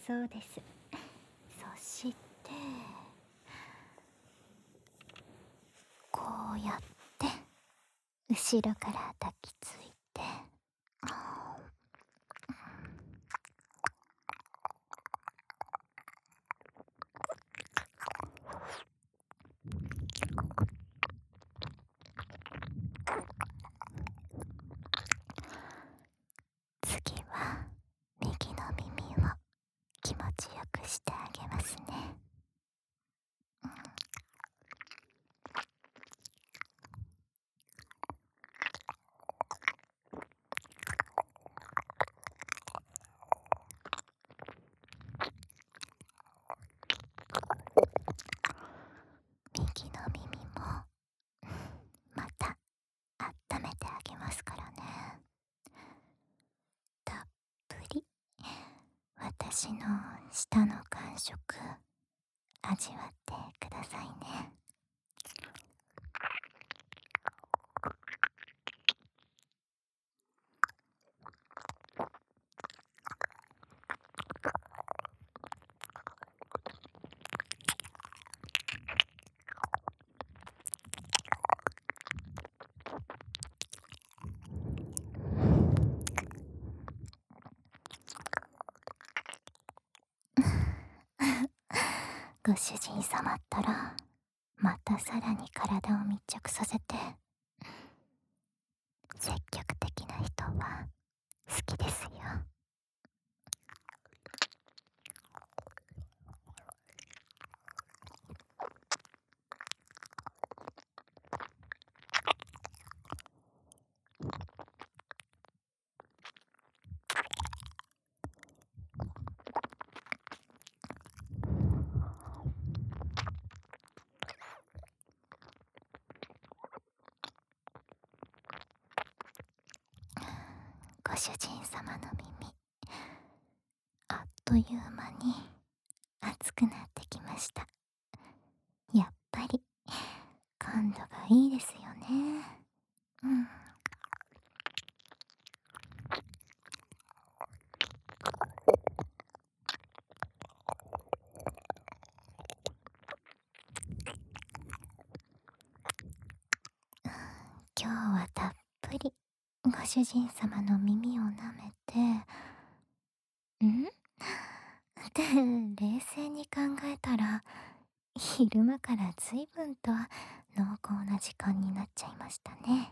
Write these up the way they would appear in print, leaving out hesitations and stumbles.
そうです。そしてこうやって後ろから抱きついて、次は右の耳を気持ちよくしてあげますね。右の耳もまた温めてあげますからね。たっぷり私の舌の感触味わってくださいね。ご主人様ったらまたさらに体を密着させて、積極的な人は好きですよ。ご主人様の耳、あっという間に熱くなってきました。やっぱり感度がいいですよね。今日はたっぷりご主人様の耳を舐めて、冷静に考えたら昼間から随分と濃厚な時間になっちゃいましたね。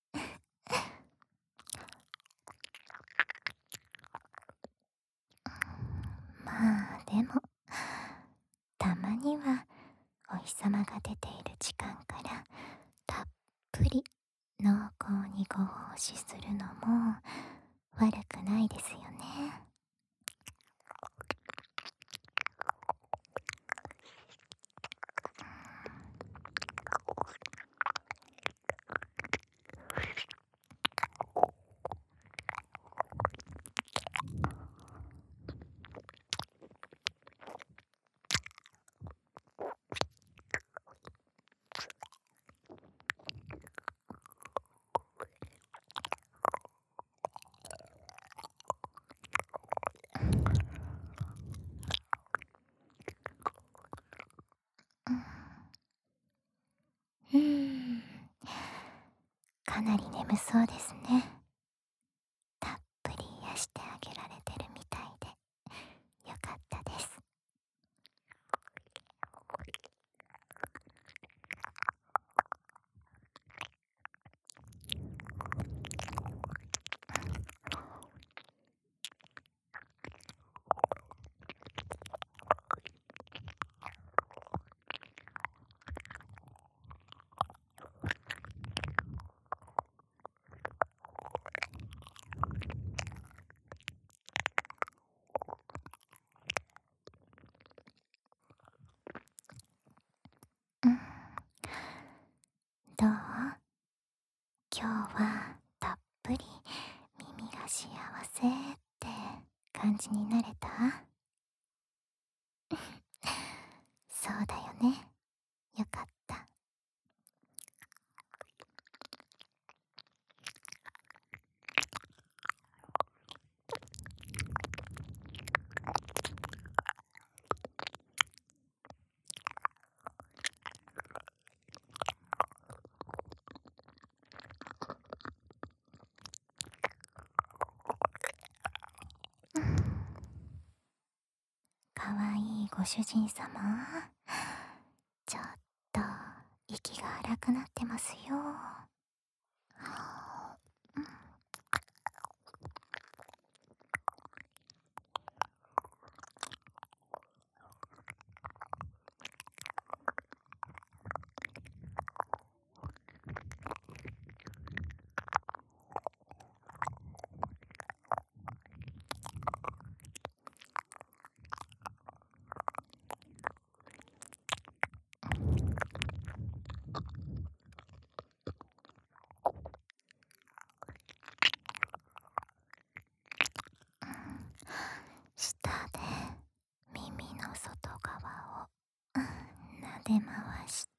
まあでもたまにはお日様が出ている時間からたっぷり濃厚にご奉仕するのも悪くないですよね。かなり眠そうですね。たっぷり癒してあげられてるみたいでよかったです。どう？今日はたっぷり耳が幸せって感じになれた？そうだよね。よかった。 ご主人様、ちょっと息が荒くなってますよ。舌で耳の外側を撫で回して、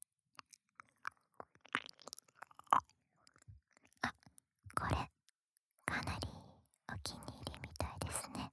これかなりお気に入りみたいですね。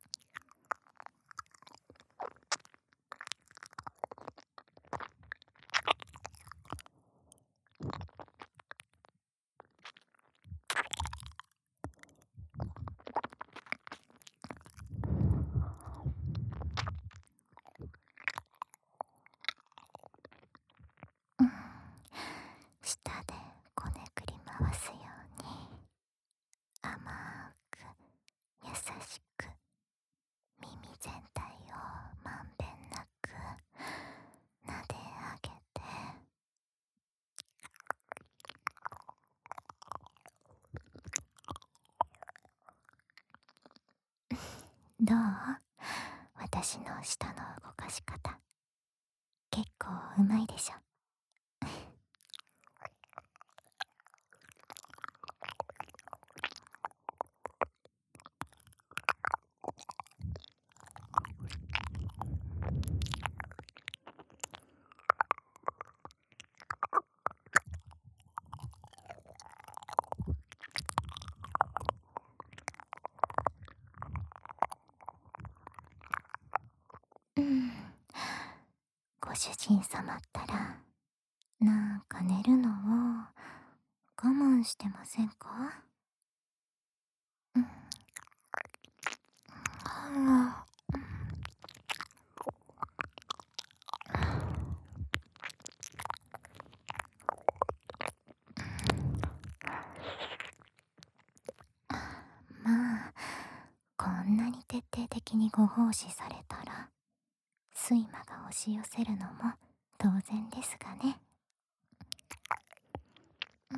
うん、舌でこねくり回すように甘く優しく耳全体をまんべんなく撫で上げて、どう？私の舌の動かし方、結構うまいでしょ。うん、ご主人様ったらなんか寝るのを我慢してませんか？うん、はあ、まあこんなに徹底的にご奉仕されたら睡魔が押し寄せるのも当然ですがね。うん、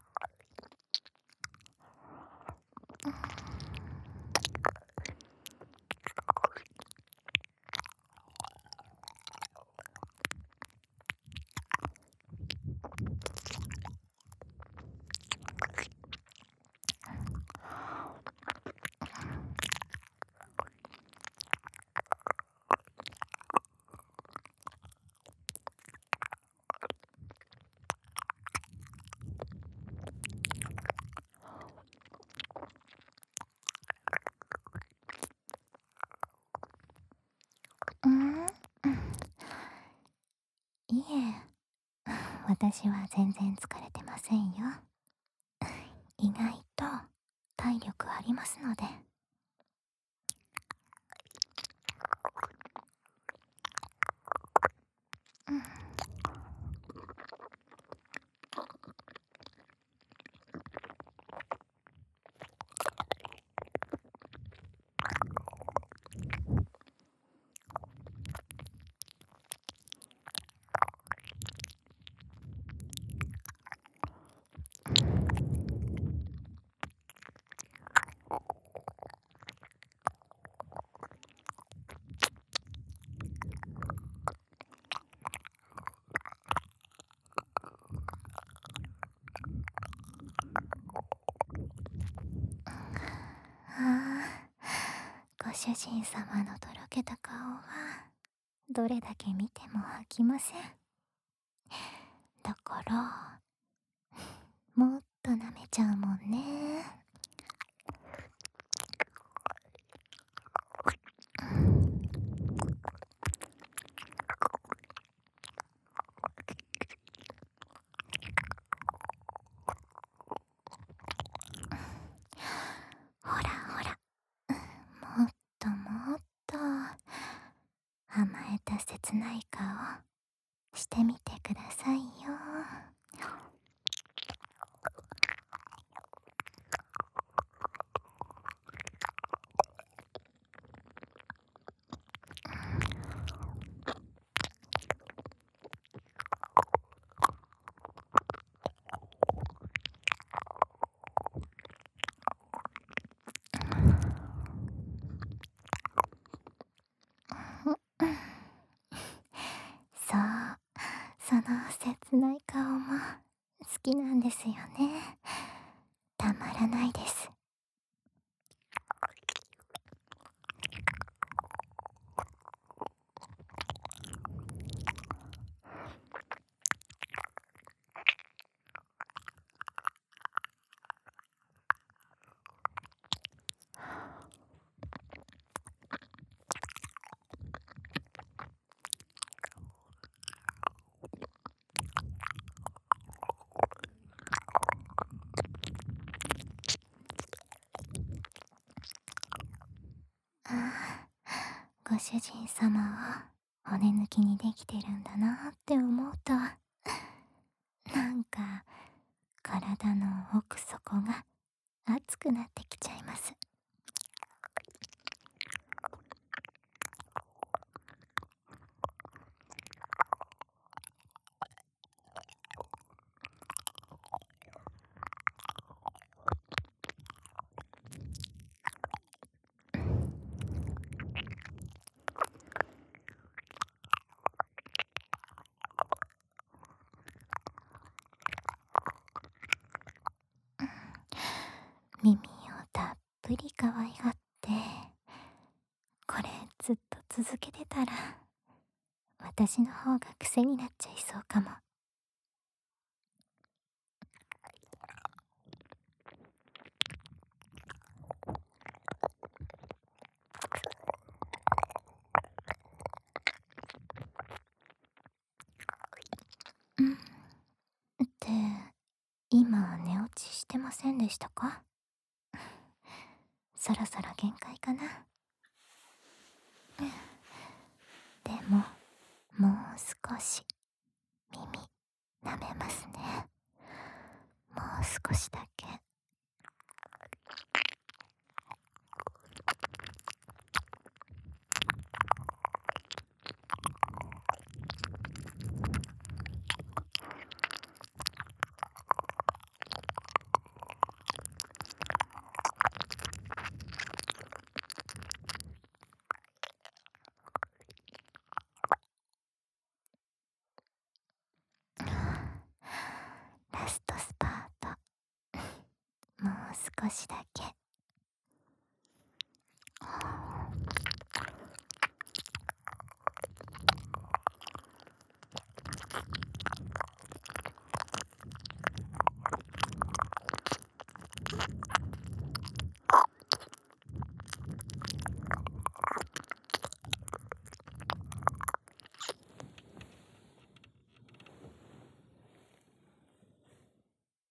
うん、いえ、私は全然疲れてませんよ。意外と体力ありますので。うん、ああ、ご主人様のとろけた顔はどれだけ見ても飽きません。だからもっと舐めちゃうもんね。ほらほら、もっともっと切ない顔も好きなんですよね。たまらないです。ああ、ご主人様を骨抜きにできてるんだなって思うと、なんか体の奥底が熱くなってきちゃいます。耳をたっぷり可愛がって、これずっと続けてたら私の方が癖になっちゃいそうかも。うんって今寝落ちしてませんでしたか？そろそろ限界かな。でももう少し耳舐めますね。もう少しだけ。ラストスパート、もう少しだけ。